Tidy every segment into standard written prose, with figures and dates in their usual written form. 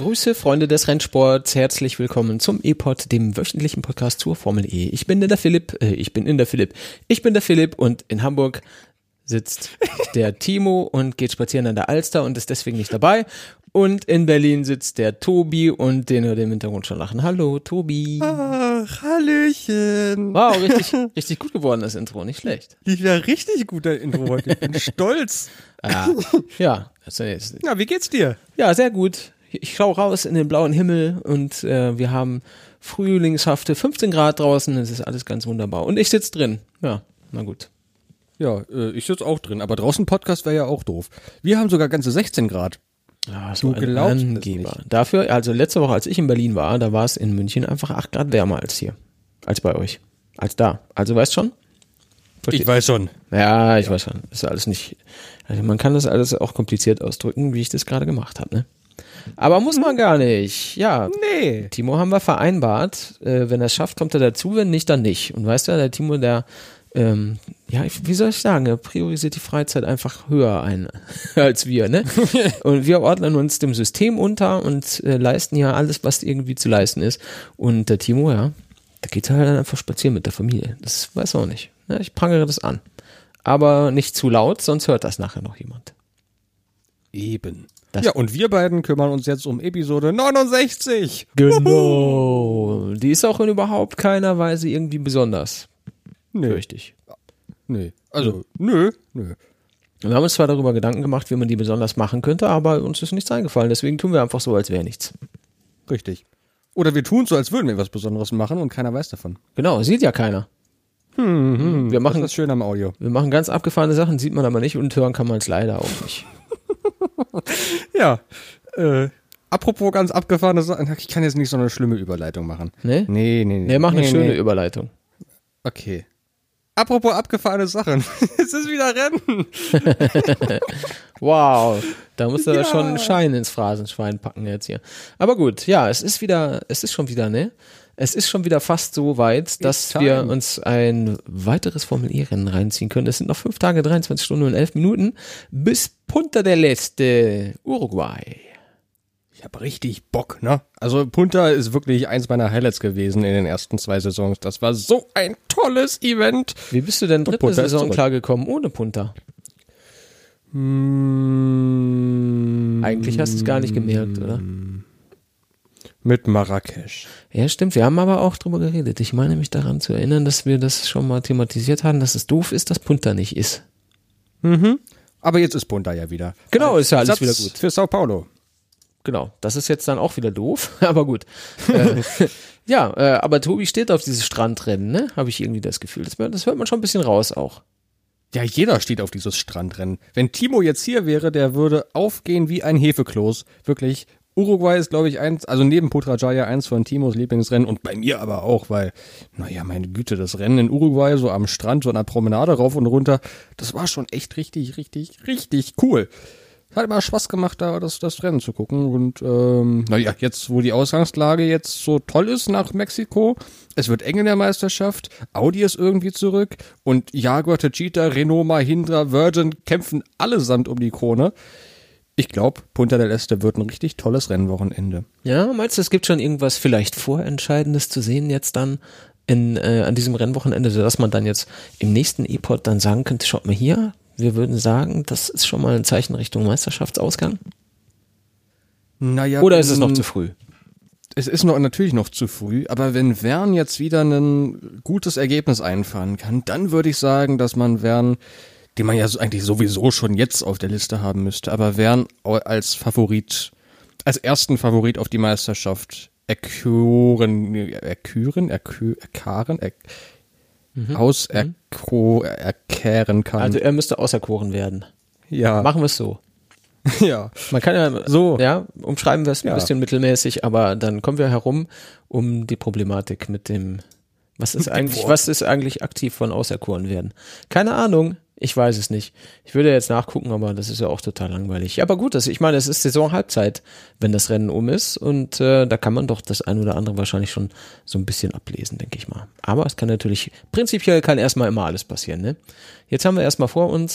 Grüße, Freunde des Rennsports. Herzlich willkommen zum E-Pod, dem wöchentlichen Podcast zur Formel E. Ich bin der Philipp und in Hamburg sitzt der Timo und geht spazieren an der Alster und ist deswegen nicht dabei. Und in Berlin sitzt der Tobi und den hört ihr im Hintergrund schon lachen. Hallo, Tobi. Ach, Hallöchen. Wow, richtig gut geworden, das Intro, nicht schlecht. Lief ja richtig gut, der Intro heute. Ich bin stolz. Ja. Na, wie geht's dir? Ja, sehr gut. Ich schaue raus in den blauen Himmel und wir haben frühlingshafte 15 Grad draußen. Es ist alles ganz wunderbar. Und ich sitze drin. Ja, na gut. Ja, ich sitze auch drin. Aber draußen Podcast wäre ja auch doof. Wir haben sogar ganze 16 Grad. Ja, so ein Angeber. Dafür, also letzte Woche, als ich in Berlin war, da war es in München einfach 8 Grad wärmer als hier. Als bei euch. Als da. Also weißt schon? Versteht? Ich weiß schon. Ja, ich weiß schon. Das ist alles nicht, also man kann das alles auch kompliziert ausdrücken, wie ich das gerade gemacht habe, ne? Aber muss man gar nicht. Ja. Nee. Timo haben wir vereinbart. Wenn er es schafft, kommt er dazu. Wenn nicht, dann nicht. Und weißt du, der Timo, der wie soll ich sagen, er priorisiert die Freizeit einfach höher ein als wir, ne? Und wir ordnen uns dem System unter und leisten ja alles, was irgendwie zu leisten ist. Und der Timo, ja, der geht halt dann einfach spazieren mit der Familie. Das weiß er auch nicht. Ja, ich prangere das an. Aber nicht zu laut, sonst hört das nachher noch jemand. Eben. Ja, und wir beiden kümmern uns jetzt um Episode 69. Genau. Die ist auch in überhaupt keiner Weise irgendwie besonders. Nee. Richtig. Nee. Also, nö. Wir haben uns zwar darüber Gedanken gemacht, wie man die besonders machen könnte, aber uns ist nichts eingefallen. Deswegen tun wir einfach so, als wäre nichts. Richtig. Oder wir tun so, als würden wir was Besonderes machen und keiner weiß davon. Genau, sieht ja keiner. Wir machen, das ist schön am Audio. Wir machen ganz abgefahrene Sachen, sieht man aber nicht und hören kann man es leider auch nicht. Ja, apropos ganz abgefahrene Sachen, ich kann jetzt nicht so eine schlimme Überleitung machen. Ne? Nee. Mach eine schöne Überleitung. Okay. Apropos abgefahrene Sachen, es ist wieder Rennen. Wow, da musst du ja schon einen Schein ins Phrasenschwein packen jetzt hier. Aber gut, ja, es ist schon wieder fast so weit, dass wir uns ein weiteres Formel-E-Rennen reinziehen können. Es sind noch 5 Tage, 23 Stunden und 11 Minuten bis Punta del Este, Uruguay. Ich habe richtig Bock, ne? Also Punta ist wirklich eins meiner Highlights gewesen in den ersten 2 Saisons. Das war so ein tolles Event. Wie bist du denn dritte Saison klargekommen ohne Punta? Eigentlich hast du es gar nicht gemerkt, oder? Mit Marrakesch. Ja, stimmt. Wir haben aber auch drüber geredet. Ich meine mich daran zu erinnern, dass wir das schon mal thematisiert haben, dass es doof ist, dass Punta nicht ist. Aber jetzt ist Punta ja wieder. Genau, ist ja alles wieder gut. Für Sao Paulo. Genau, das ist jetzt dann auch wieder doof, aber gut. Aber Tobi steht auf dieses Strandrennen, ne? Habe ich irgendwie das Gefühl. Das hört man schon ein bisschen raus auch. Ja, jeder steht auf dieses Strandrennen. Wenn Timo jetzt hier wäre, der würde aufgehen wie ein Hefekloß. Wirklich. Uruguay ist, glaube ich, also neben Putrajaya eins von Timos Lieblingsrennen und bei mir aber auch, weil, naja, meine Güte, das Rennen in Uruguay, so am Strand, so an der Promenade rauf und runter, das war schon echt richtig cool. Hat immer Spaß gemacht, da das Rennen zu gucken und, jetzt, wo die Ausgangslage jetzt so toll ist nach Mexiko, es wird eng in der Meisterschaft, Audi ist irgendwie zurück und Jaguar, Techeetah, Renault, Mahindra, Virgin kämpfen allesamt um die Krone. Ich glaube, Punta del Este wird ein richtig tolles Rennwochenende. Ja, meinst du, es gibt schon irgendwas vielleicht Vorentscheidendes zu sehen jetzt dann an diesem Rennwochenende, sodass man dann jetzt im nächsten E-Pod dann sagen könnte, schaut mal hier, wir würden sagen, das ist schon mal ein Zeichen Richtung Meisterschaftsausgang? Naja, oder ist es noch zu früh? Es ist natürlich noch zu früh, aber wenn Verne jetzt wieder ein gutes Ergebnis einfahren kann, dann würde ich sagen, dass man Verne, den man ja eigentlich sowieso schon jetzt auf der Liste haben müsste, aber Verne als ersten Favorit auf die Meisterschaft erkehren kann. Also er müsste auserkoren werden. Ja. Machen wir es so. Ja. Man kann ja so, ja, umschreiben wir es ein bisschen mittelmäßig, aber dann kommen wir herum um die Problematik mit dem, was ist eigentlich aktiv von auserkoren werden? Keine Ahnung. Ich weiß es nicht. Ich würde jetzt nachgucken, aber das ist ja auch total langweilig. Aber gut, ich meine, es ist Saisonhalbzeit, wenn das Rennen um ist und da kann man doch das ein oder andere wahrscheinlich schon so ein bisschen ablesen, denke ich mal. Aber es kann natürlich, prinzipiell kann erstmal immer alles passieren, ne? Jetzt haben wir erstmal vor uns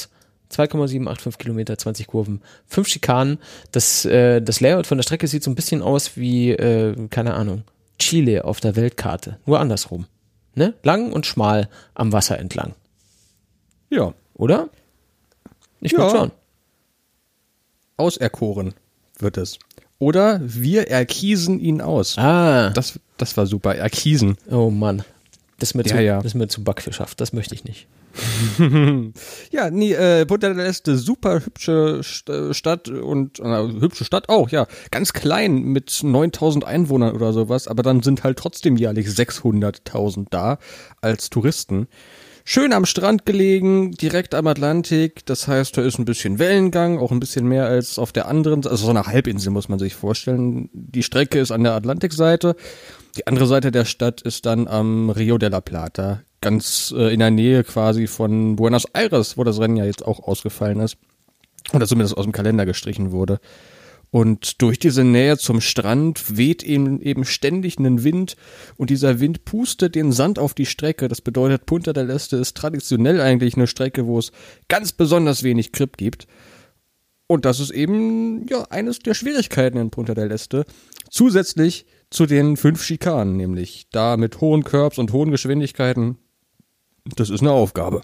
2,785 Kilometer, 20 Kurven, 5 Schikanen. Das Layout von der Strecke sieht so ein bisschen aus wie, keine Ahnung, Chile auf der Weltkarte. Nur andersrum. Ne? Lang und schmal am Wasser entlang. Ja. Oder? Ich glaube schon. Auserkoren wird es. Oder wir erkiesen ihn aus. Ah. Das war super. Erkiesen. Oh Mann. Das ist mir zu backfischhaft. Das möchte ich nicht. Ja, nee, Punta del Este, super hübsche Stadt und hübsche Stadt auch, ja. Ganz klein mit 9.000 Einwohnern oder sowas, aber dann sind halt trotzdem jährlich 600.000 da als Touristen. Schön am Strand gelegen, direkt am Atlantik, das heißt, da ist ein bisschen Wellengang, auch ein bisschen mehr als auf der anderen, also so eine Halbinsel muss man sich vorstellen. Die Strecke ist an der Atlantikseite, die andere Seite der Stadt ist dann am Rio de la Plata, ganz in der Nähe quasi von Buenos Aires, wo das Rennen ja jetzt auch ausgefallen ist oder zumindest aus dem Kalender gestrichen wurde. Und durch diese Nähe zum Strand weht eben ständig ein Wind und dieser Wind pustet den Sand auf die Strecke. Das bedeutet, Punta del Este ist traditionell eigentlich eine Strecke, wo es ganz besonders wenig Grip gibt. Und das ist eben ja eines der Schwierigkeiten in Punta del Este. Zusätzlich zu den 5 Schikanen, nämlich da mit hohen Curbs und hohen Geschwindigkeiten. Das ist eine Aufgabe.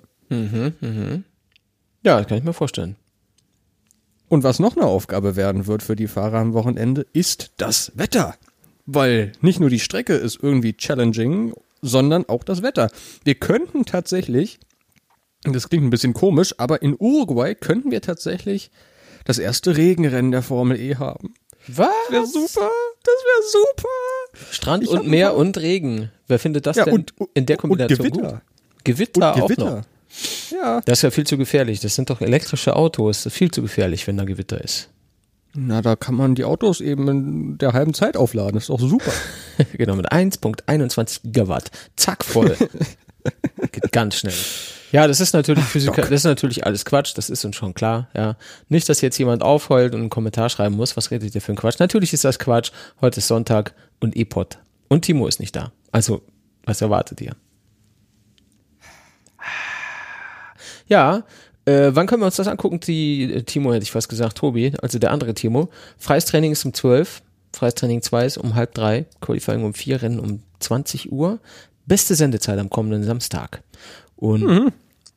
Ja, das kann ich mir vorstellen. Und was noch eine Aufgabe werden wird für die Fahrer am Wochenende, ist das Wetter. Weil nicht nur die Strecke ist irgendwie challenging, sondern auch das Wetter. Wir könnten tatsächlich, das klingt ein bisschen komisch, aber in Uruguay könnten wir tatsächlich das erste Regenrennen der Formel E haben. Was? Das wäre super. Das wäre super. Strand und Meer und Regen. Wer findet das denn in der Kombination und Gewitter. gut? Gewitter und auch Gewitter. noch. Ja. Das ist ja viel zu gefährlich. Das sind doch elektrische Autos. Das ist viel zu gefährlich, wenn da Gewitter ist. Na, da kann man die Autos eben in der halben Zeit aufladen. Das ist doch super. Genau, mit 1,21 Gigawatt. Zack, voll. Geht ganz schnell. Ja, das ist natürlich das ist natürlich alles Quatsch. Das ist uns schon klar. Ja, nicht, dass jetzt jemand aufheult und einen Kommentar schreiben muss. Was redet ihr für ein Quatsch? Natürlich ist das Quatsch. Heute ist Sonntag und E-Pod. Und Timo ist nicht da. Also, was erwartet ihr? Ja, wann können wir uns das angucken? Timo hätte ich fast gesagt, Tobi, also der andere Timo. Freies Training ist um 12, Freies Training 2 ist um 2:30, Qualifying um 4, Rennen um 20 Uhr. Beste Sendezeit am kommenden Samstag. Und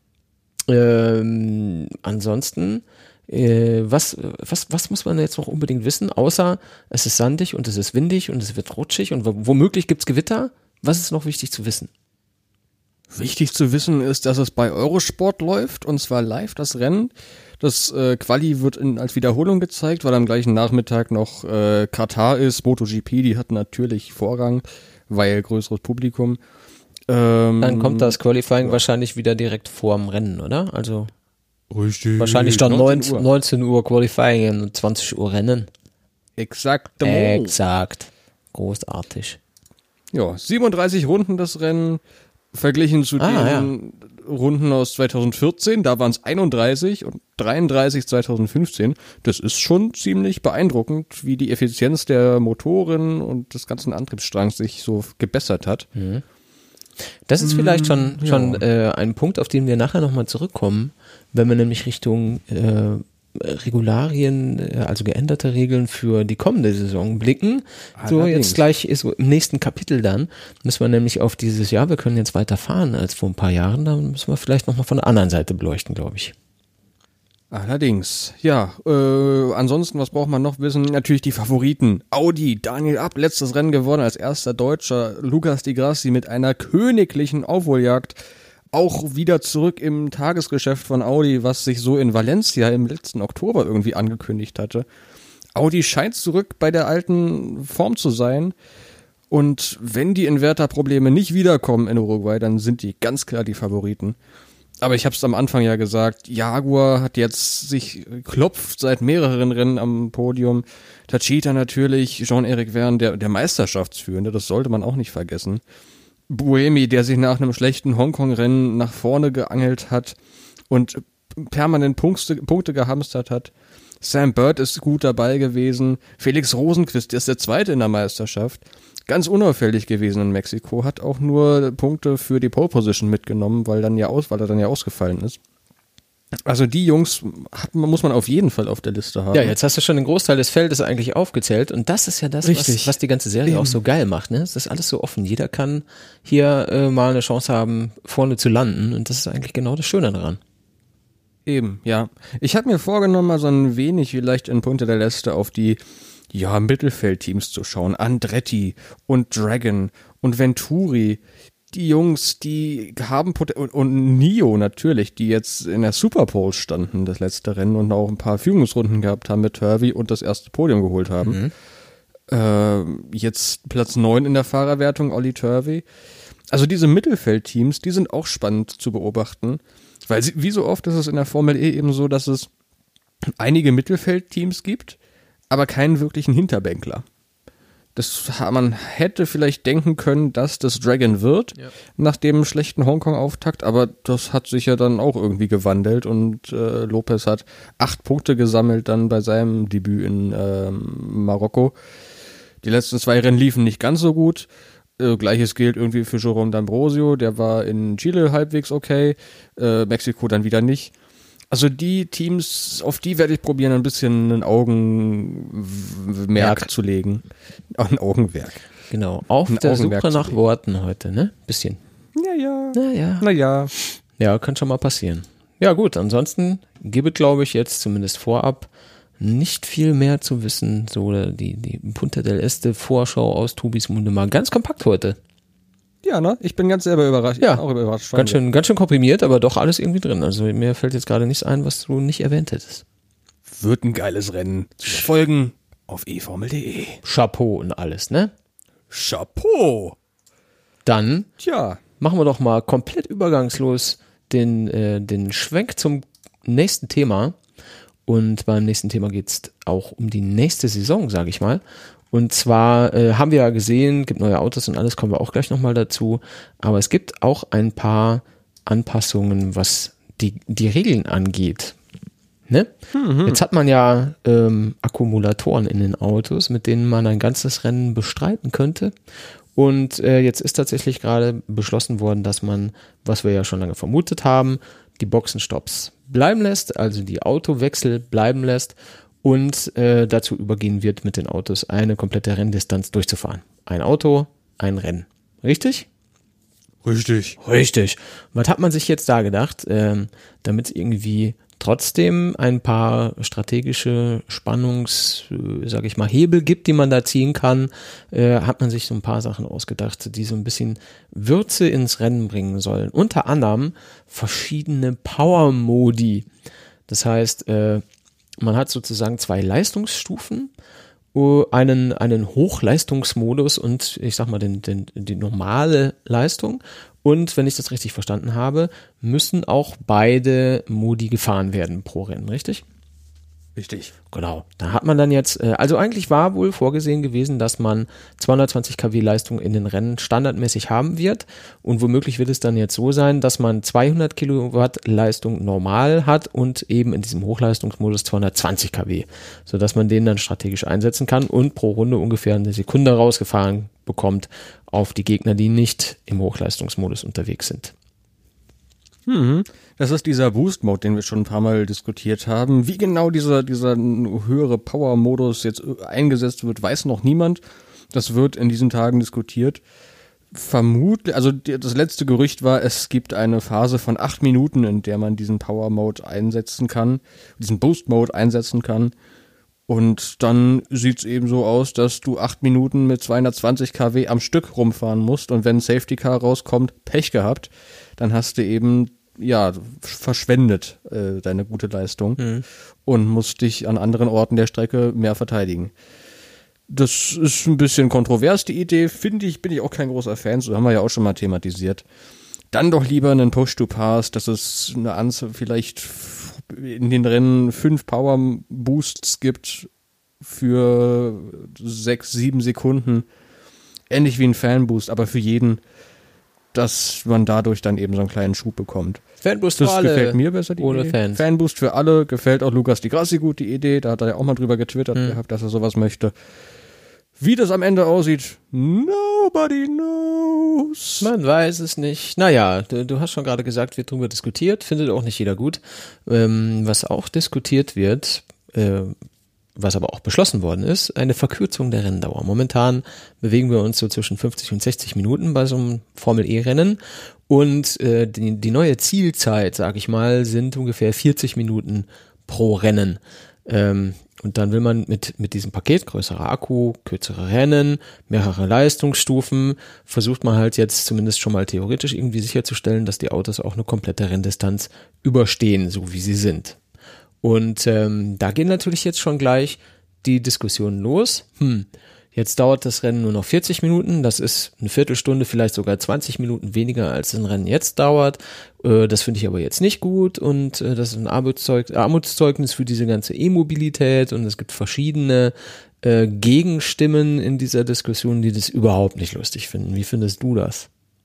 ansonsten, was muss man jetzt noch unbedingt wissen, außer es ist sandig und es ist windig und es wird rutschig und womöglich gibt's Gewitter? Was ist noch wichtig zu wissen? Wichtig zu wissen ist, dass es bei Eurosport läuft, und zwar live das Rennen. Das Quali wird als Wiederholung gezeigt, weil am gleichen Nachmittag noch Katar ist. MotoGP, die hat natürlich Vorrang, weil größeres Publikum. Dann kommt das Qualifying wahrscheinlich wieder direkt vorm Rennen, oder? Also richtig. Wahrscheinlich dann 19 Uhr Qualifying und 20 Uhr Rennen. Exakt. Großartig. Ja, 37 Runden das Rennen. Verglichen zu den Runden aus 2014, da waren es 31 und 33 2015. Das ist schon ziemlich beeindruckend, wie die Effizienz der Motoren und des ganzen Antriebsstrangs sich so gebessert hat. Das ist vielleicht schon ein Punkt, auf den wir nachher nochmal zurückkommen, wenn wir nämlich Richtung Regularien, also geänderte Regeln für die kommende Saison blicken. So jetzt gleich ist so im nächsten Kapitel dann, müssen wir nämlich auf dieses Jahr, wir können jetzt weiter fahren als vor ein paar Jahren, da müssen wir vielleicht nochmal von der anderen Seite beleuchten, glaube ich. Allerdings, ja, ansonsten, was braucht man noch wissen? Natürlich die Favoriten. Audi, Daniel Abt, letztes Rennen gewonnen als erster Deutscher, Lucas Di Grassi mit einer königlichen Aufholjagd. Auch wieder zurück im Tagesgeschäft von Audi, was sich so in Valencia im letzten Oktober irgendwie angekündigt hatte. Audi scheint zurück bei der alten Form zu sein. Und wenn die Inverterprobleme nicht wiederkommen in Uruguay, dann sind die ganz klar die Favoriten. Aber ich habe es am Anfang ja gesagt, Jaguar hat jetzt sich klopft seit mehreren Rennen am Podium. Tachita natürlich, Jean-Eric Verne, der Meisterschaftsführende, das sollte man auch nicht vergessen. Buemi, der sich nach einem schlechten Hongkong-Rennen nach vorne geangelt hat und permanent Punkte gehamstert hat. Sam Bird ist gut dabei gewesen. Felix Rosenqvist ist der Zweite in der Meisterschaft. Ganz unauffällig gewesen in Mexiko. Hat auch nur Punkte für die Pole Position mitgenommen, weil er dann ja ausgefallen ist. Also die Jungs muss man auf jeden Fall auf der Liste haben. Ja, jetzt hast du schon den Großteil des Feldes eigentlich aufgezählt und das ist ja das, was die ganze Serie auch so geil macht. Ne? Es ist alles so offen. Jeder kann hier mal eine Chance haben, vorne zu landen und das ist eigentlich genau das Schöne daran. Eben, ja. Ich habe mir vorgenommen, mal so ein wenig vielleicht in Punta del Este auf die Mittelfeldteams zu schauen. Andretti und Dragon und Venturi. Die Jungs, die haben und Nio natürlich, die jetzt in der Super Bowl standen, das letzte Rennen und auch ein paar Führungsrunden gehabt haben mit Turvey und das erste Podium geholt haben. Jetzt Platz 9 in der Fahrerwertung, Olli Turvey. Also diese Mittelfeldteams, die sind auch spannend zu beobachten, weil wie so oft ist es in der Formel E eben so, dass es einige Mittelfeldteams gibt, aber keinen wirklichen Hinterbänkler. Man hätte vielleicht denken können, dass das Dragon wird, nach dem schlechten Hongkong-Auftakt, aber das hat sich ja dann auch irgendwie gewandelt und Lopez hat 8 Punkte gesammelt dann bei seinem Debüt in Marokko. Die letzten 2 Rennen liefen nicht ganz so gut. Gleiches gilt irgendwie für Jerome D'Ambrosio, der war in Chile halbwegs okay, Mexiko dann wieder nicht. Also die Teams, auf die werde ich probieren, ein bisschen ein Augenmerk zu legen. Auch ein Augenwerk. Genau, auf der Suche nach Worten heute, ne? Bisschen. Naja. Ja, kann schon mal passieren. Ja gut, ansonsten gibt es, glaube ich, jetzt zumindest vorab nicht viel mehr zu wissen. So die Punta del Este Vorschau aus Tobis Munde mal ganz kompakt heute. Ja, ne? Ich bin ganz selber überrascht. Ja, auch überrascht. ganz schön komprimiert, aber doch alles irgendwie drin. Also mir fällt jetzt gerade nichts ein, was du nicht erwähnt hättest. Wird ein geiles Rennen. Folgen auf eFormel.de. Chapeau und alles, ne? Chapeau! Dann machen wir doch mal komplett übergangslos den Schwenk zum nächsten Thema. Und beim nächsten Thema geht's auch um die nächste Saison, sage ich mal. Und zwar haben wir ja gesehen, gibt neue Autos und alles, kommen wir auch gleich nochmal dazu. Aber es gibt auch ein paar Anpassungen, was die Regeln angeht. Ne? Jetzt hat man ja Akkumulatoren in den Autos, mit denen man ein ganzes Rennen bestreiten könnte. Und jetzt ist tatsächlich gerade beschlossen worden, dass man, was wir ja schon lange vermutet haben, die Boxenstopps bleiben lässt, also die Autowechsel bleiben lässt. Und dazu übergehen wird, mit den Autos eine komplette Renndistanz durchzufahren. Ein Auto, ein Rennen. Richtig? Richtig. Was hat man sich jetzt da gedacht, damit es irgendwie trotzdem ein paar strategische Hebel gibt, die man da ziehen kann, hat man sich so ein paar Sachen ausgedacht, die so ein bisschen Würze ins Rennen bringen sollen. Unter anderem verschiedene Power-Modi. Das heißt, man hat sozusagen 2 Leistungsstufen, einen Hochleistungsmodus und ich sag mal die normale Leistung. Und wenn ich das richtig verstanden habe, müssen auch beide Modi gefahren werden pro Rennen, richtig? Richtig. Genau. Da hat man dann jetzt, also eigentlich war wohl vorgesehen gewesen, dass man 220 kW Leistung in den Rennen standardmäßig haben wird und womöglich wird es dann jetzt so sein, dass man 200 Kilowatt Leistung normal hat und eben in diesem Hochleistungsmodus 220 kW, sodass man den dann strategisch einsetzen kann und pro Runde ungefähr eine Sekunde rausgefahren bekommt auf die Gegner, die nicht im Hochleistungsmodus unterwegs sind. Das ist dieser Boost-Mode, den wir schon ein paar Mal diskutiert haben. Wie genau dieser höhere Power-Modus jetzt eingesetzt wird, weiß noch niemand. Das wird in diesen Tagen diskutiert. Vermutlich, also das letzte Gerücht war, es gibt eine Phase von 8 Minuten, in der man diesen Power-Mode einsetzen kann, diesen Boost-Mode einsetzen kann. Und dann sieht's eben so aus, dass du 8 Minuten mit 220 kW am Stück rumfahren musst und wenn ein Safety Car rauskommt, Pech gehabt, dann hast du eben verschwendet deine gute Leistung und musst dich an anderen Orten der Strecke mehr verteidigen. Das ist ein bisschen kontrovers, die Idee, finde ich, bin ich auch kein großer Fan, so haben wir ja auch schon mal thematisiert. Dann doch lieber einen Push-to-Pass, dass es eine Anzahl, vielleicht in den Rennen 5 Power-Boosts gibt für 6, 7 Sekunden. Ähnlich wie ein Fan-Boost, aber für jeden, dass man dadurch dann eben so einen kleinen Schub bekommt. Fanboost für alle. Das gefällt mir besser, die ohne Idee. Fans. Fanboost für alle, gefällt auch Lukas Di Grassi gut, die Idee. Da hat er ja auch mal drüber getwittert gehabt, dass er sowas möchte. Wie das am Ende aussieht, nobody Nobody knows. Man weiß es nicht. Naja, du hast schon gerade gesagt, wird drüber diskutiert, findet auch nicht jeder gut. Was auch diskutiert wird, was aber auch beschlossen worden ist, eine Verkürzung der Renndauer. Momentan bewegen wir uns so zwischen 50 und 60 Minuten bei so einem Formel-E-Rennen und die neue Zielzeit, sag ich mal, sind ungefähr 40 Minuten pro Rennen. Und dann will man mit diesem Paket, größerer Akku, kürzere Rennen, mehrere Leistungsstufen, versucht man halt jetzt zumindest schon mal theoretisch irgendwie sicherzustellen, dass die Autos auch eine komplette Renndistanz überstehen, so wie sie sind. Und da gehen natürlich jetzt schon gleich die Diskussionen los. Jetzt dauert das Rennen nur noch 40 Minuten, das ist eine Viertelstunde, vielleicht sogar 20 Minuten weniger, als ein Rennen jetzt dauert. Das finde ich aber jetzt nicht gut und das ist ein Armutszeugnis für diese ganze E-Mobilität und es gibt verschiedene Gegenstimmen in dieser Diskussion, die das überhaupt nicht lustig finden. Wie findest du das?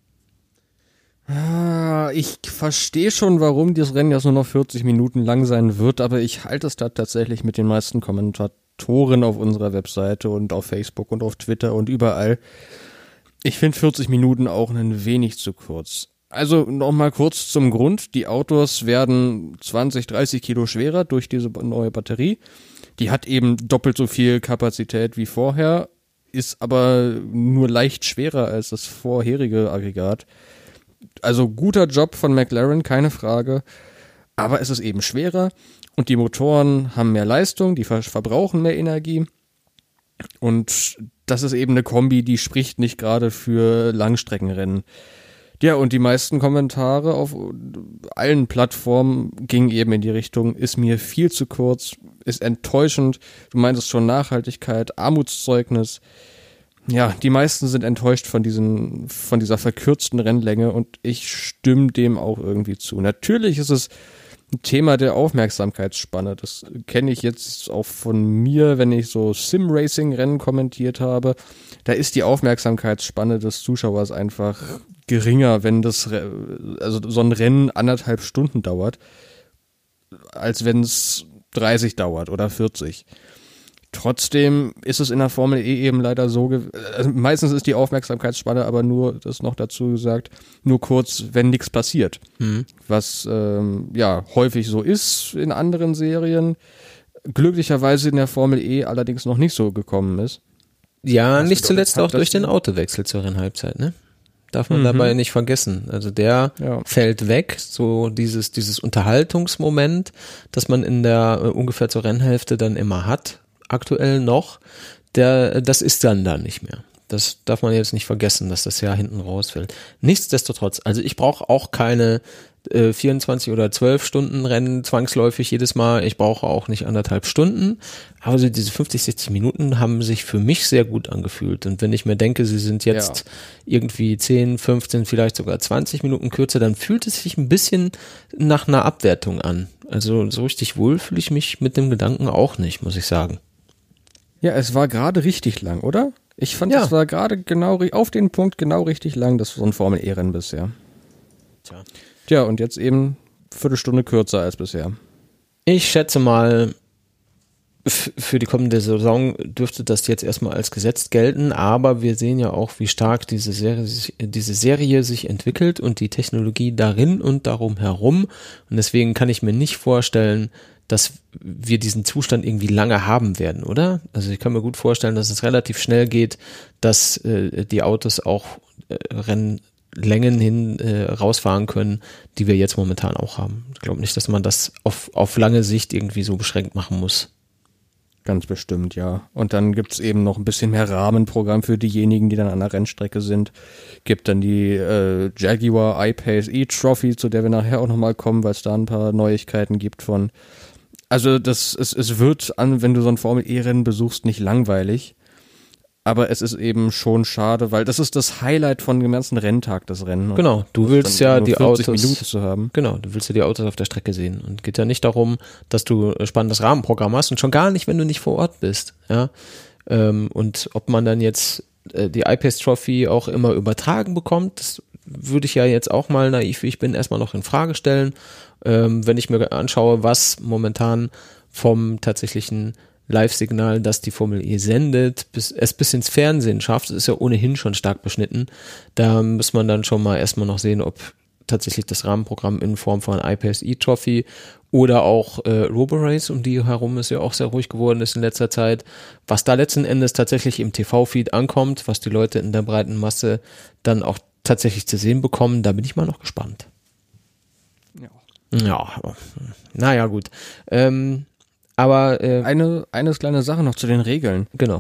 Ich verstehe schon, warum das Rennen jetzt nur noch 40 Minuten lang sein wird, aber ich halte es da tatsächlich mit den meisten Kommentatoren auf unserer Webseite und auf Facebook und auf Twitter und überall. Ich finde 40 Minuten auch ein wenig zu kurz. Also nochmal kurz zum Grund. Die Autos werden 20, 30 Kilo schwerer durch diese neue Batterie. Die hat eben doppelt so viel Kapazität wie vorher, ist aber nur leicht schwerer als das vorherige Aggregat. Also guter Job von McLaren, keine Frage, aber es ist eben schwerer und die Motoren haben mehr Leistung, die verbrauchen mehr Energie und das ist eben eine Kombi, die spricht nicht gerade für Langstreckenrennen. Ja, und die meisten Kommentare auf allen Plattformen gingen eben in die Richtung, ist mir viel zu kurz, ist enttäuschend, du meintest schon Nachhaltigkeit, Armutszeugnis. Ja, die meisten sind enttäuscht von dieser verkürzten Rennlänge und ich stimme dem auch irgendwie zu. Natürlich ist es ein Thema der Aufmerksamkeitsspanne. Das kenne ich jetzt auch von mir, wenn ich so Sim-Racing-Rennen kommentiert habe. Da ist die Aufmerksamkeitsspanne des Zuschauers einfach geringer, wenn also so ein Rennen 1,5 Stunden dauert, als wenn es 30 dauert oder 40. Trotzdem ist es in der Formel E eben leider so, also meistens ist die Aufmerksamkeitsspanne aber nur, das noch dazu gesagt, nur kurz, wenn nichts passiert. Was häufig so ist in anderen Serien, glücklicherweise in der Formel E allerdings noch nicht so gekommen ist. Ja, nicht zuletzt auch durch den Autowechsel zur Rennhalbzeit, ne? Darf man dabei nicht vergessen. Also der fällt weg, so dieses Unterhaltungsmoment, das man in der ungefähr zur Rennhälfte dann immer hat, aktuell noch, das ist dann da nicht mehr. Das darf man jetzt nicht vergessen, dass das ja hinten rausfällt. Nichtsdestotrotz, also ich brauche auch keine 24 oder 12 Stunden Rennen zwangsläufig jedes Mal. Ich brauche auch nicht 1,5 Stunden. Aber so diese 50, 60 Minuten haben sich für mich sehr gut angefühlt. Und wenn ich mir denke, sie sind jetzt irgendwie 10, 15, vielleicht sogar 20 Minuten kürzer, dann fühlt es sich ein bisschen nach einer Abwertung an. Also so richtig wohl fühle ich mich mit dem Gedanken auch nicht, muss ich sagen. Ja, es war gerade richtig lang, oder? Ich fand, es war gerade genau auf den Punkt genau richtig lang, das so ein Formel-E-Rennen bisher. Tja, und jetzt eben Viertelstunde kürzer als bisher. Ich schätze mal, für die kommende Saison dürfte das jetzt erstmal als gesetzt gelten, aber wir sehen ja auch, wie stark diese Serie sich entwickelt und die Technologie darin und darum herum. Und deswegen kann ich mir nicht vorstellen, dass wir diesen Zustand irgendwie lange haben werden, oder? Also ich kann mir gut vorstellen, dass es relativ schnell geht, dass die Autos auch Rennlängen hin rausfahren können, die wir jetzt momentan auch haben. Ich glaube nicht, dass man das auf lange Sicht irgendwie so beschränkt machen muss. Ganz bestimmt, ja. Und dann gibt's eben noch ein bisschen mehr Rahmenprogramm für diejenigen, die dann an der Rennstrecke sind. Gibt dann die Jaguar I-Pace E-Trophy, zu der wir nachher auch nochmal kommen, weil es da ein paar Neuigkeiten gibt von. Also es wird wenn du so ein Formel-E-Rennen besuchst, nicht langweilig. Aber es ist eben schon schade, weil das ist das Highlight von dem ganzen Renntag, das Rennen. Genau, du willst ja die 40 Autos Minuten zu haben. Genau, du willst ja die Autos auf der Strecke sehen und geht ja nicht darum, dass du spannendes Rahmenprogramm hast und schon gar nicht, wenn du nicht vor Ort bist, ja. Und ob man dann jetzt die I-Pace Trophy auch immer übertragen bekommt, das würde ich ja jetzt auch mal naiv, wie ich bin, erstmal noch in Frage stellen, wenn ich mir anschaue, was momentan vom tatsächlichen Live-Signal, das die Formel E sendet, es bis ins Fernsehen schafft. Es ist ja ohnehin schon stark beschnitten. Da muss man dann schon mal erstmal noch sehen, ob tatsächlich das Rahmenprogramm in Form von IPSI Trophy oder auch Roborace, um die herum es ja auch sehr ruhig geworden ist in letzter Zeit, was da letzten Endes tatsächlich im TV-Feed ankommt, was die Leute in der breiten Masse dann auch tatsächlich zu sehen bekommen, da bin ich mal noch gespannt. Ja, naja, gut. Aber eine kleine Sache noch zu den Regeln. Genau.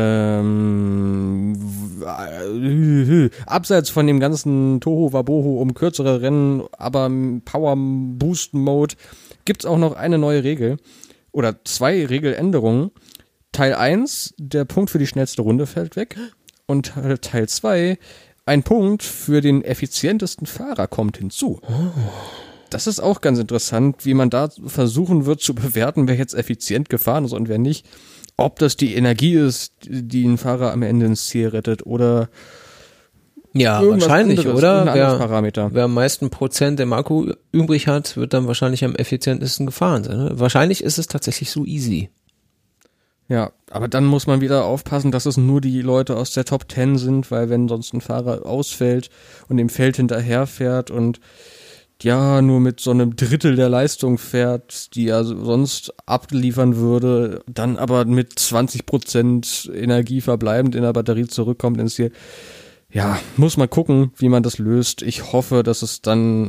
Abseits von dem ganzen Tohu Wabohu um kürzere Rennen, aber Power Boost Mode, gibt's auch noch eine neue Regel oder 2 Regeländerungen. Teil 1, der Punkt für die schnellste Runde fällt weg, und Teil 2, ein Punkt für den effizientesten Fahrer kommt hinzu. Das ist auch ganz interessant, wie man da versuchen wird zu bewerten, wer jetzt effizient gefahren ist und wer nicht. Ob das die Energie ist, die einen Fahrer am Ende ins Ziel rettet oder ja, wahrscheinlich, anderes, oder? Wer am meisten Prozent im Akku übrig hat, wird dann wahrscheinlich am effizientesten gefahren sein. Ne? Wahrscheinlich ist es tatsächlich so easy. Ja, aber dann muss man wieder aufpassen, dass es nur die Leute aus der Top 10 sind, weil wenn sonst ein Fahrer ausfällt und dem Feld hinterherfährt und ja, nur mit so einem Drittel der Leistung fährt, die er sonst abliefern würde, dann aber mit 20% Energie verbleibend in der Batterie zurückkommt ins Ziel. Ja, muss man gucken, wie man das löst. Ich hoffe, dass es dann,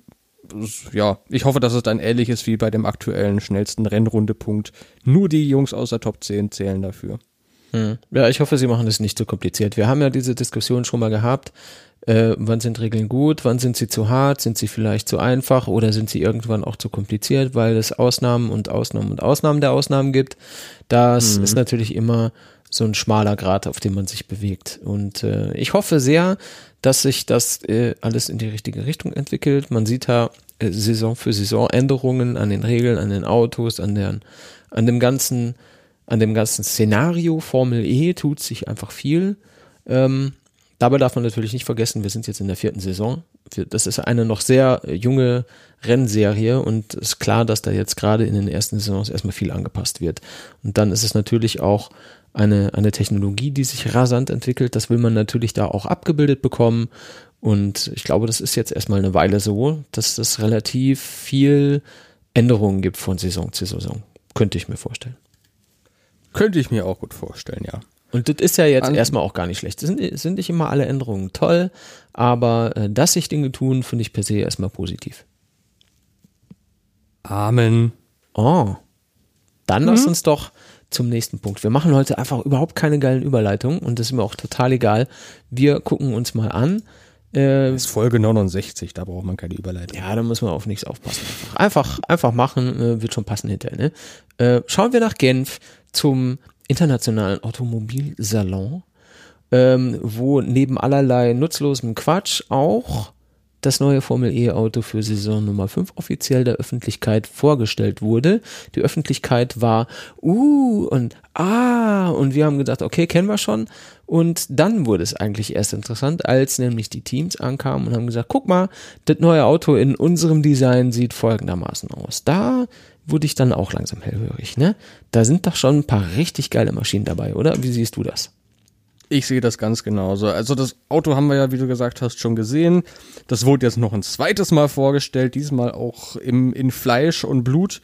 ich hoffe, dass es dann ähnlich ist wie bei dem aktuellen schnellsten Rennrundepunkt. Nur die Jungs aus der Top 10 zählen dafür. Ja, ich hoffe, sie machen es nicht so kompliziert. Wir haben ja diese Diskussion schon mal gehabt. Wann sind Regeln gut, wann sind sie zu hart, sind sie vielleicht zu einfach oder sind sie irgendwann auch zu kompliziert, weil es Ausnahmen und Ausnahmen und Ausnahmen der Ausnahmen gibt. Das ist natürlich immer so ein schmaler Grat, auf dem man sich bewegt. Und ich hoffe sehr, dass sich das alles in die richtige Richtung entwickelt. Man sieht da Saison für Saison Änderungen an den Regeln, an den Autos, an dem ganzen Szenario. Formel E tut sich einfach viel. Dabei darf man natürlich nicht vergessen, wir sind jetzt in der 4. Saison. Das ist eine noch sehr junge Rennserie und ist klar, dass da jetzt gerade in den ersten Saisons erstmal viel angepasst wird. Und dann ist es natürlich auch eine Technologie, die sich rasant entwickelt. Das will man natürlich da auch abgebildet bekommen. Und ich glaube, das ist jetzt erstmal eine Weile so, dass es relativ viel Änderungen gibt von Saison zu Saison. Könnte ich mir vorstellen. Könnte ich mir auch gut vorstellen, ja. Und das ist ja jetzt erstmal auch gar nicht schlecht. Sind nicht immer alle Änderungen toll, aber dass sich Dinge tun, finde ich per se erstmal positiv. Amen. Oh, dann lass uns doch zum nächsten Punkt. Wir machen heute einfach überhaupt keine geilen Überleitungen und das ist mir auch total egal. Wir gucken uns mal an. Das ist Folge 69, da braucht man keine Überleitung. Ja, da muss man auf nichts aufpassen. Einfach machen, wird schon passen hinterher. Ne? Schauen wir nach Genf zum Internationalen Automobilsalon, wo neben allerlei nutzlosem Quatsch auch das neue Formel-E-Auto für Saison Nummer 5 offiziell der Öffentlichkeit vorgestellt wurde. Die Öffentlichkeit war und wir haben gedacht, okay, kennen wir schon. Und dann wurde es eigentlich erst interessant, als nämlich die Teams ankamen und haben gesagt, guck mal, das neue Auto in unserem Design sieht folgendermaßen aus. Da wurde ich dann auch langsam hellhörig, ne? Da sind doch schon ein paar richtig geile Maschinen dabei, oder? Wie siehst du das? Ich sehe das ganz genauso. Also das Auto haben wir ja, wie du gesagt hast, schon gesehen. Das wurde jetzt noch ein zweites Mal vorgestellt, diesmal auch in Fleisch und Blut.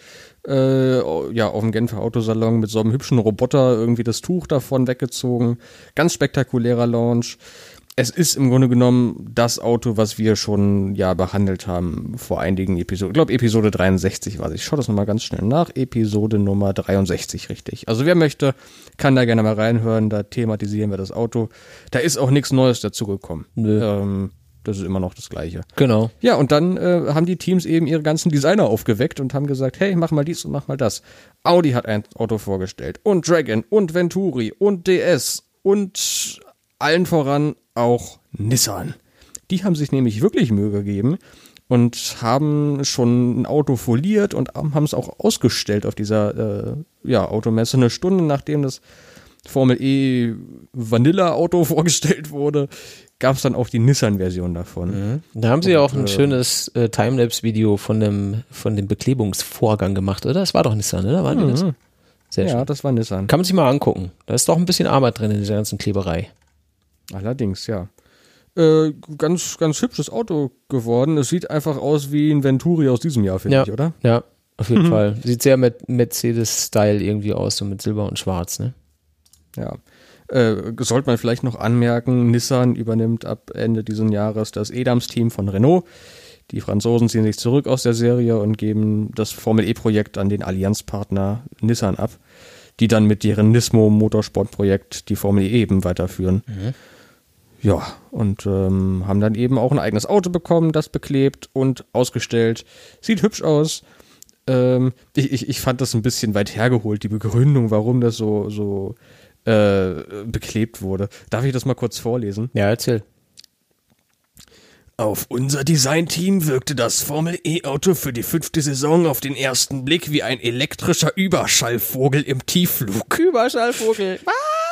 Auf dem Genfer Autosalon mit so einem hübschen Roboter irgendwie das Tuch davon weggezogen. Ganz spektakulärer Launch. Es ist im Grunde genommen das Auto, was wir schon behandelt haben vor einigen Episoden. Ich glaube, Episode 63 war es. Ich schaue das nochmal ganz schnell nach. Episode Nummer 63, richtig. Also wer möchte, kann da gerne mal reinhören. Da thematisieren wir das Auto. Da ist auch nichts Neues dazugekommen. Das ist immer noch das Gleiche. Genau. Ja, und dann haben die Teams eben ihre ganzen Designer aufgeweckt und haben gesagt, hey, mach mal dies und mach mal das. Audi hat ein Auto vorgestellt und Dragon und Venturi und DS und allen voran auch Nissan. Die haben sich nämlich wirklich Mühe gegeben und haben schon ein Auto foliert und haben es auch ausgestellt auf dieser Automesse. Eine Stunde nachdem das Formel E Vanilla-Auto vorgestellt wurde, gab es dann auch die Nissan-Version davon. Da haben sie ja auch ein schönes Timelapse-Video von dem Beklebungsvorgang gemacht, oder? Das war doch Nissan, oder? Waren die das? Sehr Ja, schön. das war Nissan. Kann man sich mal angucken. Da ist doch ein bisschen Arbeit drin in dieser ganzen Kleberei. Allerdings, ja. Ganz, ganz hübsches Auto geworden. Es sieht einfach aus wie ein Venturi aus diesem Jahr, finde ich, oder? Ja, auf jeden Fall. Sieht sehr mit Mercedes-Style irgendwie aus, so mit Silber und Schwarz, ne? Ja. Sollte man vielleicht noch anmerken, Nissan übernimmt ab Ende dieses Jahres das Edams-Team von Renault. Die Franzosen ziehen sich zurück aus der Serie und geben das Formel-E-Projekt an den Allianzpartner Nissan ab, die dann mit deren Nismo-Motorsportprojekt die Formel E eben weiterführen. Ja, und haben dann eben auch ein eigenes Auto bekommen, das beklebt und ausgestellt. Sieht hübsch aus. Ich fand das ein bisschen weit hergeholt, die Begründung, warum das so beklebt wurde. Darf ich das mal kurz vorlesen? Ja, erzähl. Auf unser Designteam wirkte das Formel-E-Auto für die 5. Saison auf den ersten Blick wie ein elektrischer Überschallvogel im Tiefflug. Überschallvogel.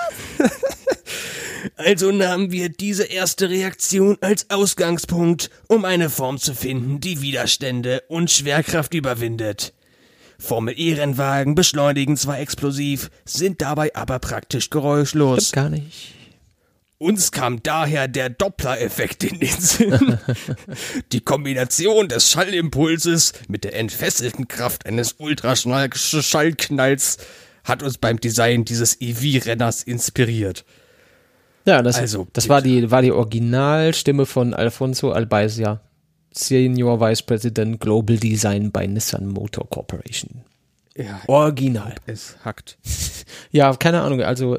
Also nahmen wir diese erste Reaktion als Ausgangspunkt, um eine Form zu finden, die Widerstände und Schwerkraft überwindet. Formel-E-Rennwagen beschleunigen zwar explosiv, sind dabei aber praktisch geräuschlos. Stimmt gar nicht. Uns kam daher der Doppler-Effekt in den Sinn. Die Kombination des Schallimpulses mit der entfesselten Kraft eines Ultraschallknalls hat uns beim Design dieses EV-Renners inspiriert. Ja, das Also, war die Originalstimme von Alfonso Albaizia, Senior Vice President Global Design bei Nissan Motor Corporation. Ja, Original. es hackt. Ja, keine Ahnung, also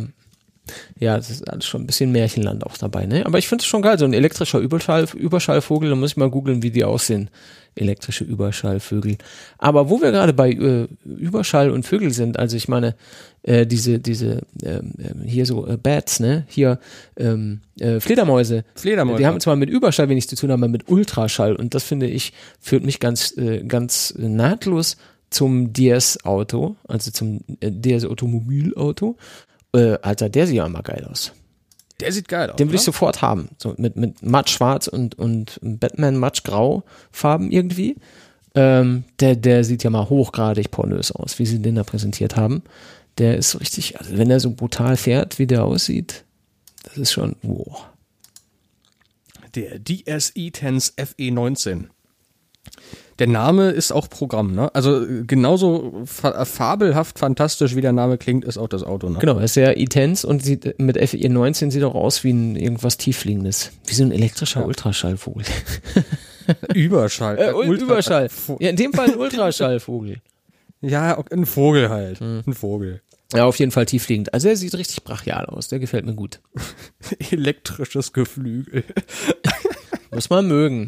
ja, das ist alles schon ein bisschen Märchenland auch dabei, ne? Aber ich finde es schon geil, so ein elektrischer Überschallvogel, da muss ich mal googeln, wie die aussehen. Elektrische Überschallvögel. Aber wo wir gerade bei Überschall und Vögel sind, also ich meine, diese hier so Bats, ne? Hier Fledermäuse. Fledermäuse. Die haben zwar mit Überschall wenig zu tun, aber mit Ultraschall. Und das finde ich, führt mich ganz nahtlos zum DS-Auto, also zum DS-Automobilauto. Alter, der sieht ja immer geil aus. Der sieht geil aus. Den will ich sofort haben. So mit matt schwarz und Batman matt grau Farben irgendwie. Der sieht ja mal hochgradig pornös aus, wie sie den da präsentiert haben. Der ist so richtig, also wenn er so brutal fährt, wie der aussieht, das ist schon, wow. Der DSi-Tense FE19. Der Name ist auch Programm, ne? Also genauso fabelhaft fantastisch, wie der Name klingt, ist auch das Auto, ne? Genau, er ist sehr intens und sieht mit FE19 sieht auch aus wie ein irgendwas Tieffliegendes. Wie so ein elektrischer Ultraschallvogel. Überschall. Überschall. Ja, in dem Fall ein Ultraschallvogel. Ja, ein Vogel halt. Ein Vogel. Ja, auf jeden Fall tieffliegend. Also er sieht richtig brachial aus, der gefällt mir gut. Elektrisches Geflügel. Muss man mögen.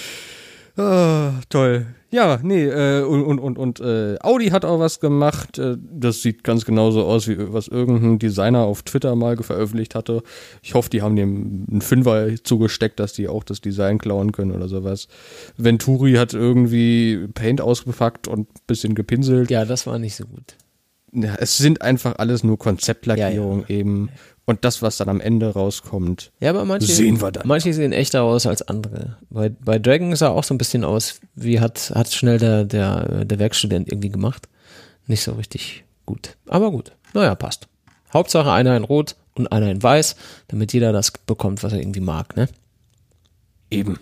Ah, toll. Ja, nee, und Audi hat auch was gemacht. Das sieht ganz genauso aus, wie was irgendein Designer auf Twitter mal veröffentlicht hatte. Ich hoffe, die haben dem einen Fünfer zugesteckt, dass die auch das Design klauen können oder sowas. Venturi hat irgendwie Paint ausgepackt und ein bisschen gepinselt. Ja, das war nicht so gut. Ja, es sind einfach alles nur Konzeptlackierungen eben. Und das, was dann am Ende rauskommt, ja, aber manche, sehen wir dann. Manche sehen echter aus als andere. Bei Dragon sah auch so ein bisschen aus, wie hat schnell der Werkstudent irgendwie gemacht. Nicht so richtig gut. Aber gut. Naja, passt. Hauptsache einer in Rot und einer in Weiß, damit jeder das bekommt, was er irgendwie mag, ne? Eben.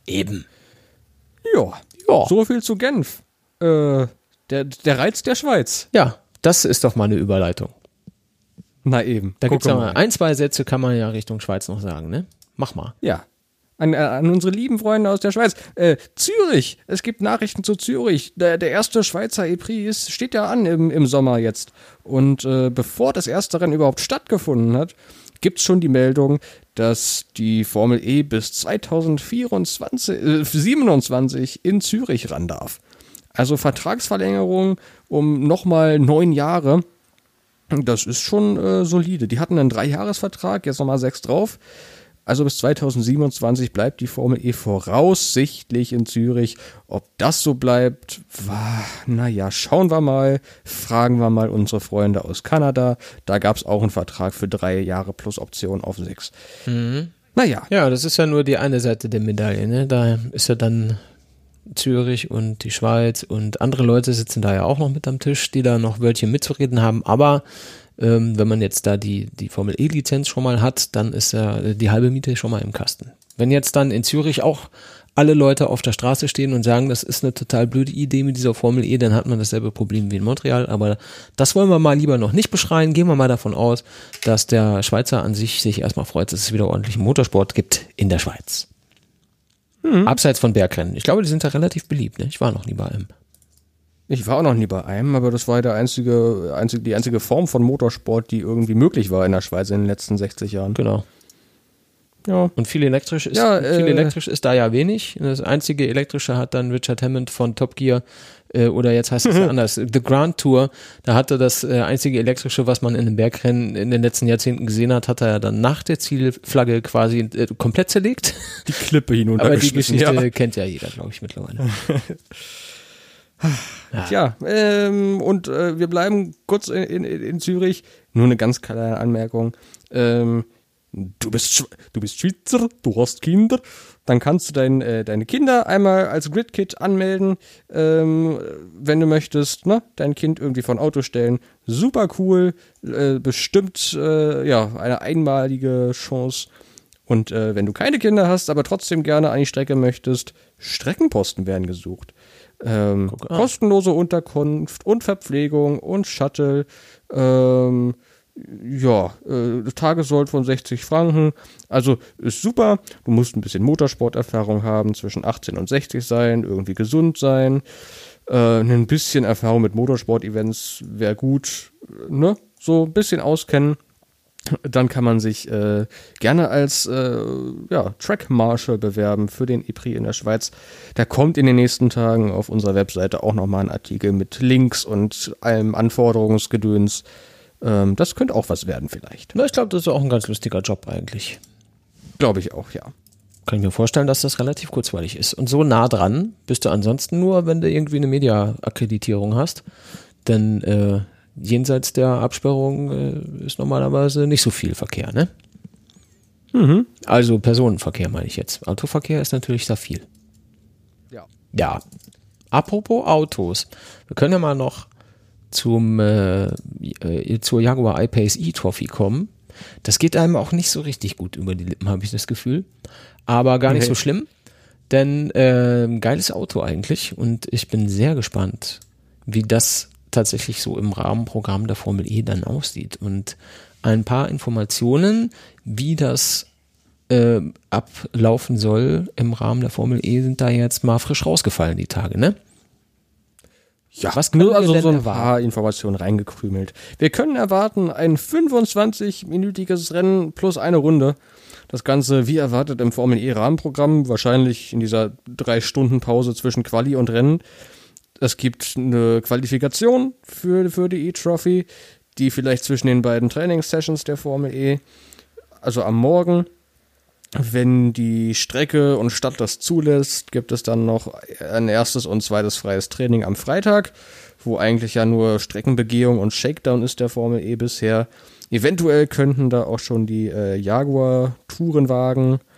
Ja. So viel zu Genf. Der Reiz der Schweiz. Ja, das ist doch mal eine Überleitung. Na eben. Da gibt es ja mal 1, 2 Sätze, kann man ja Richtung Schweiz noch sagen, ne? Mach mal. Ja. An unsere lieben Freunde aus der Schweiz. Zürich. Es gibt Nachrichten zu Zürich. Der erste Schweizer E-Prix steht ja an im Sommer jetzt. Und bevor das erste Rennen überhaupt stattgefunden hat, gibt es schon die Meldung, dass die Formel E bis 2027 in Zürich ran darf. Also Vertragsverlängerung um nochmal 9 Jahre. Das ist schon solide. Die hatten einen 3-Jahres-Vertrag, jetzt nochmal 6 drauf. Also bis 2027 bleibt die Formel E voraussichtlich in Zürich. Ob das so bleibt, naja, schauen wir mal. Fragen wir mal unsere Freunde aus Kanada. Da gab es auch einen Vertrag für 3 Jahre plus Option auf 6. Naja. Ja, das ist ja nur die eine Seite der Medaille, ne? Da ist ja dann Zürich und die Schweiz und andere Leute sitzen da ja auch noch mit am Tisch, die da noch Wörtchen mitzureden haben, aber wenn man jetzt da die Formel-E-Lizenz schon mal hat, dann ist ja die halbe Miete schon mal im Kasten. Wenn jetzt dann in Zürich auch alle Leute auf der Straße stehen und sagen, das ist eine total blöde Idee mit dieser Formel E, dann hat man dasselbe Problem wie in Montreal, aber das wollen wir mal lieber noch nicht beschreien. Gehen wir mal davon aus, dass der Schweizer an sich erstmal freut, dass es wieder ordentlichen Motorsport gibt in der Schweiz. Abseits von Bergrennen. Ich glaube, die sind da relativ beliebt, ne? Ich war noch nie bei einem. Ich war auch noch nie bei einem, aber das war die einzige Form von Motorsport, die irgendwie möglich war in der Schweiz in den letzten 60 Jahren. Genau. Ja. Und viel elektrisch ist da ja wenig. Das einzige elektrische hat dann Richard Hammond von Top Gear, oder jetzt heißt es ja anders, The Grand Tour. Da hatte das einzige elektrische, was man in den Bergrennen in den letzten Jahrzehnten gesehen hat, hat er ja dann nach der Zielflagge quasi komplett zerlegt. Die Klippe hinunter. Aber die Geschichte kennt ja jeder, glaube ich, mittlerweile. Ja, und wir bleiben kurz in Zürich. Nur eine ganz kleine Anmerkung. Du bist Schweizer, du hast Kinder, dann kannst du deine Kinder einmal als Grid-Kid anmelden, wenn du möchtest, ne? Dein Kind irgendwie vor ein Auto stellen. Super cool, bestimmt eine einmalige Chance. Und wenn du keine Kinder hast, aber trotzdem gerne an die Strecke möchtest, Streckenposten werden gesucht. Kostenlose Unterkunft und Verpflegung und Shuttle, Tagessold von 60 Franken, also ist super, du musst ein bisschen Motorsporterfahrung haben, zwischen 18 und 60 sein, irgendwie gesund sein, ein bisschen Erfahrung mit Motorsport-Events wäre gut, ne, so ein bisschen auskennen, dann kann man sich gerne als Track Marshal bewerben für den E-Prix in der Schweiz. Da kommt in den nächsten Tagen auf unserer Webseite auch nochmal ein Artikel mit Links und allem Anforderungsgedöns. Das könnte auch was werden vielleicht. Na, ich glaube, das ist auch ein ganz lustiger Job eigentlich. Glaube ich auch, ja. Kann ich mir vorstellen, dass das relativ kurzweilig ist. Und so nah dran bist du ansonsten nur, wenn du irgendwie eine Media-Akkreditierung hast. Denn jenseits der Absperrung ist normalerweise nicht so viel Verkehr, ne? Mhm. Also Personenverkehr meine ich jetzt. Autoverkehr ist natürlich da viel. Ja. Apropos Autos. Wir können ja mal noch zur Jaguar I-Pace E-Trophy kommen. Das geht einem auch nicht so richtig gut über die Lippen, habe ich das Gefühl. Aber gar nicht so schlimm, denn geiles Auto eigentlich und ich bin sehr gespannt, wie das tatsächlich so im Rahmenprogramm der Formel E dann aussieht. Und ein paar Informationen, wie das ablaufen soll im Rahmen der Formel E, sind da jetzt mal frisch rausgefallen die Tage, ne? Ja, was können wir denn so ein paar Informationen reingekrümelt. Wir können erwarten ein 25-minütiges Rennen plus eine Runde. Das Ganze, wie erwartet, im Formel E-Rahmenprogramm, wahrscheinlich in dieser 3-Stunden-Pause zwischen Quali und Rennen. Es gibt eine Qualifikation für die E-Trophy, die vielleicht zwischen den beiden Trainingssessions der Formel E, also am Morgen, wenn die Strecke und Stadt das zulässt, gibt es dann noch ein erstes und zweites freies Training am Freitag, wo eigentlich ja nur Streckenbegehung und Shakedown ist der Formel E bisher. Eventuell könnten da auch schon die Jaguar-Tourenwagen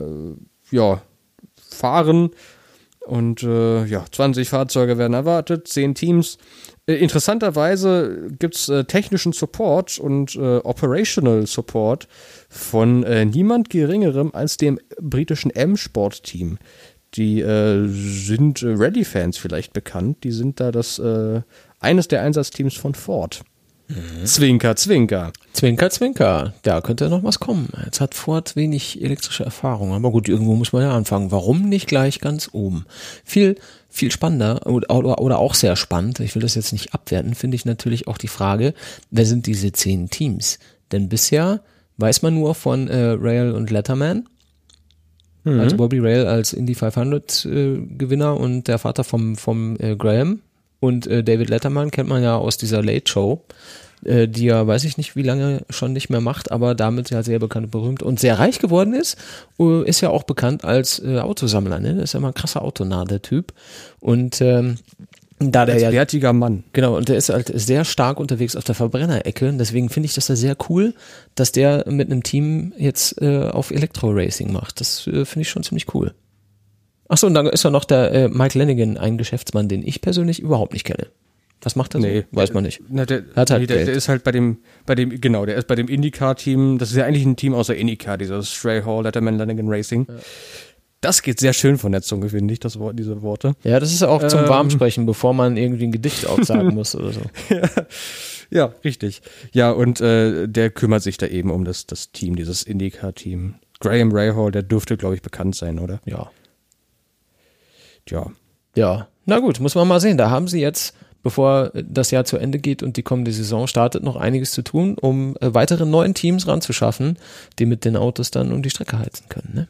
fahren. Und 20 Fahrzeuge werden erwartet, 10 Teams. Interessanterweise gibt's technischen Support und Operational Support von niemand Geringerem als dem britischen M-Sport-Team. Die sind Rallye-Fans vielleicht bekannt. Die sind da eines der Einsatzteams von Ford. Zwinker, zwinker. Zwinker, zwinker. Da könnte noch was kommen. Jetzt hat Ford wenig elektrische Erfahrung. Aber gut, irgendwo muss man ja anfangen. Warum nicht gleich ganz oben? Viel spannender oder auch sehr spannend, ich will das jetzt nicht abwerten, finde ich natürlich auch die Frage, wer sind diese 10 Teams? Denn bisher weiß man nur von Rail und Letterman, also Bobby Rail als Indy 500 Gewinner und der Vater vom Graham. Und David Letterman kennt man ja aus dieser Late Show, die ja, weiß ich nicht, wie lange schon nicht mehr macht, aber damit ja sehr bekannt, berühmt und sehr reich geworden ist ja auch bekannt als Autosammler, ne? Das ist ja mal ein krasser Autonah, der Typ. Und da der als wertiger Mann. Genau, und der ist halt sehr stark unterwegs auf der Verbrennerecke. Und deswegen finde ich das da sehr cool, dass der mit einem Team jetzt auf Elektro-Racing macht. Das finde ich schon ziemlich cool. Achso, und dann ist ja noch der Mike Lanigan, ein Geschäftsmann, den ich persönlich überhaupt nicht kenne. Was macht er so? Weiß man nicht. Der ist halt bei dem, der ist bei dem IndyCar-Team, das ist ja eigentlich ein Team außer IndyCar, dieses Stray Hall, Letterman, Lanigan Racing. Ja. Das geht sehr schön von der Zunge, finde ich, diese Worte. Ja, das ist ja auch zum Warmsprechen, bevor man irgendwie ein Gedicht aufsagen muss oder so. Ja, richtig. Ja, und der kümmert sich da eben um das Team, dieses IndyCar-Team. Graham Rahal, der dürfte, glaube ich, bekannt sein, oder? Ja. Ja. Ja, na gut, muss man mal sehen. Da haben sie jetzt, bevor das Jahr zu Ende geht und die kommende Saison startet, noch einiges zu tun, um weitere 9 Teams ranzuschaffen, die mit den Autos dann um die Strecke heizen können, ne?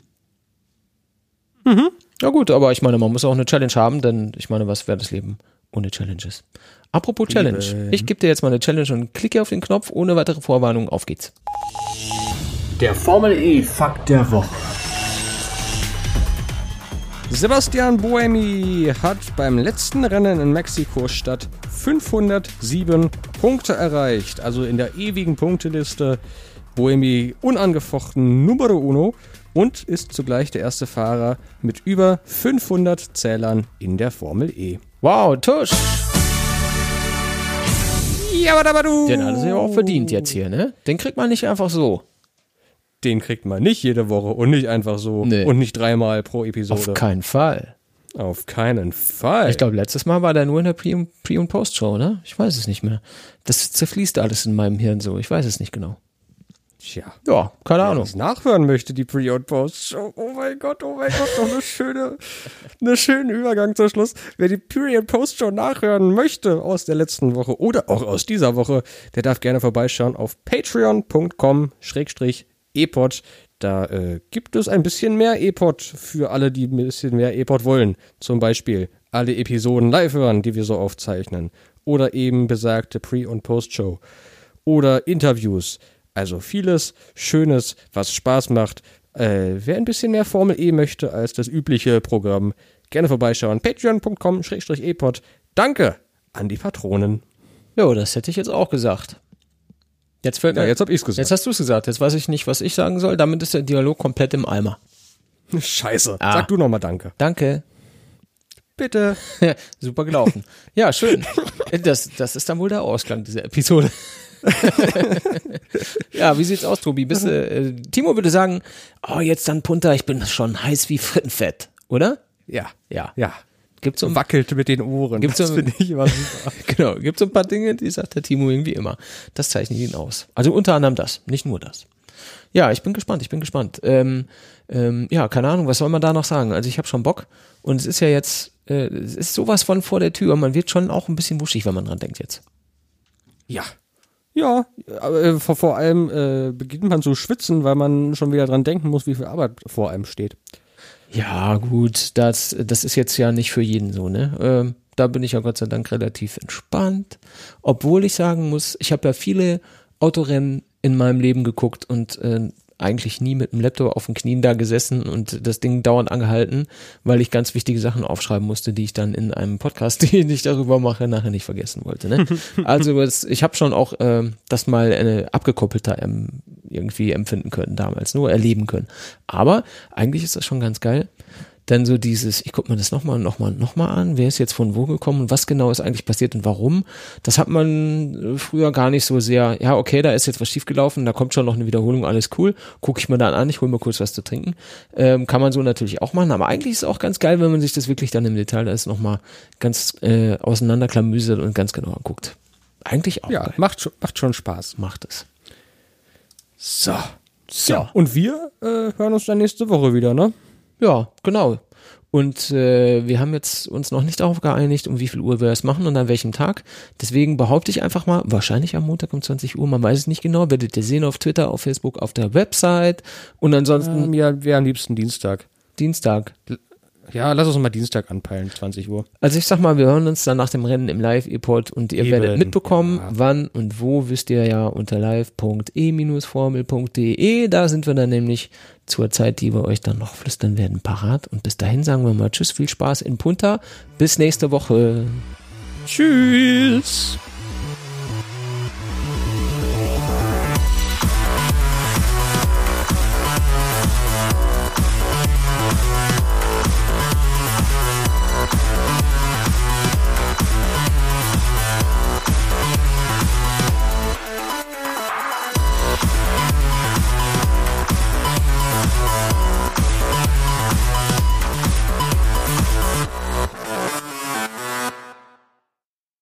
Mhm. Ja gut, aber ich meine, man muss auch eine Challenge haben, denn ich meine, was wäre das Leben ohne Challenges? Apropos Challenge, ich gebe dir jetzt mal eine Challenge und klicke auf den Knopf, ohne weitere Vorwarnung, auf geht's. Der Formel E Fakt der Woche. Sebastian Buemi hat beim letzten Rennen in Mexiko-Stadt 507 Punkte erreicht. Also in der ewigen Punkteliste Buemi unangefochten Numero Uno und ist zugleich der erste Fahrer mit über 500 Zählern in der Formel E. Wow, Tusch! Ja, aber du! Den hat er sich auch verdient jetzt hier, ne? Den kriegt man nicht einfach so. Den kriegt man nicht jede Woche und nicht einfach so und nicht 3-mal pro Episode. Auf keinen Fall. Auf keinen Fall. Ich glaube, letztes Mal war der nur in der Pre- und Post-Show, ne? Ich weiß es nicht mehr. Das zerfließt alles in meinem Hirn so. Ich weiß es nicht genau. Tja. Ja, keine Ahnung. Wer das nachhören möchte, die Pre- und Post-Show. Oh mein Gott, noch eine schöne Übergang zum Schluss. Wer die Pre- und Post-Show nachhören möchte aus der letzten Woche oder auch aus dieser Woche, der darf gerne vorbeischauen auf patreon.com/epod. Da gibt es ein bisschen mehr E-Pod für alle, die ein bisschen mehr E-Pod wollen. Zum Beispiel alle Episoden live hören, die wir so aufzeichnen. Oder eben besagte Pre- und Post-Show. Oder Interviews. Also vieles Schönes, was Spaß macht. Wer ein bisschen mehr Formel E möchte als das übliche Programm, gerne vorbeischauen. patreon.com/epod. Danke an die Patronen. Jo, das hätte ich jetzt auch gesagt. Jetzt habe ich's gesagt. Jetzt hast du es gesagt. Jetzt weiß ich nicht, was ich sagen soll. Damit ist der Dialog komplett im Eimer. Scheiße. Sag du nochmal Danke. Danke. Bitte. Super gelaufen. Ja, schön. Das ist dann wohl der Ausklang dieser Episode. Ja, wie sieht's aus, Tobi? Timo würde sagen, oh, jetzt dann Punta, ich bin schon heiß wie Frittenfett, oder? Ja. Ja. Gibt's so wackelt mit den Ohren. Das finde ich immer super. Genau, gibt so ein paar Dinge, die sagt der Timo irgendwie immer. Das zeichnet ihn aus. Also unter anderem das, nicht nur das. Ja, ich bin gespannt. Ja, keine Ahnung, was soll man da noch sagen? Also ich habe schon Bock und es ist ja jetzt, es ist sowas von vor der Tür. Man wird schon auch ein bisschen wuschig, wenn man dran denkt jetzt. Ja, aber vor allem beginnt man zu schwitzen, weil man schon wieder dran denken muss, wie viel Arbeit vor einem steht. Ja, gut, das ist jetzt ja nicht für jeden so, ne? Da bin ich ja Gott sei Dank relativ entspannt. Obwohl ich sagen muss, ich habe ja viele Autorennen in meinem Leben geguckt und eigentlich nie mit dem Laptop auf den Knien da gesessen und das Ding dauernd angehalten, weil ich ganz wichtige Sachen aufschreiben musste, die ich dann in einem Podcast, den ich darüber mache, nachher nicht vergessen wollte. Ne? Also ich habe schon auch das mal abgekoppelter irgendwie empfinden können damals, nur erleben können. Aber eigentlich ist das schon ganz geil. Dann so dieses, ich gucke mir das nochmal an, wer ist jetzt von wo gekommen und was genau ist eigentlich passiert und warum. Das hat man früher gar nicht so sehr, ja okay, da ist jetzt was schiefgelaufen, da kommt schon noch eine Wiederholung, alles cool, gucke ich mir dann an, ich hole mir kurz was zu trinken. Kann man so natürlich auch machen, aber eigentlich ist es auch ganz geil, wenn man sich das wirklich dann im Detail alles nochmal ganz auseinanderklamüsert und ganz genau anguckt. Eigentlich auch geil. Macht schon Spaß. Macht es. So. Ja, und wir hören uns dann nächste Woche wieder, ne? Ja, genau. Und wir haben jetzt uns noch nicht darauf geeinigt, um wie viel Uhr wir das machen und an welchem Tag. Deswegen behaupte ich einfach mal, wahrscheinlich am Montag um 20 Uhr, man weiß es nicht genau, werdet ihr sehen auf Twitter, auf Facebook, auf der Website und ansonsten... Ja, wäre am liebsten Dienstag. Ja, lass uns mal Dienstag anpeilen, 20 Uhr. Also ich sag mal, wir hören uns dann nach dem Rennen im Live-E-Pod und ihr werdet mitbekommen, wann und wo, wisst ihr ja unter live.e-formel.de. Da sind wir dann nämlich zur Zeit, die wir euch dann noch flüstern werden, parat. Und bis dahin sagen wir mal Tschüss, viel Spaß in Punta. Bis nächste Woche. Tschüss.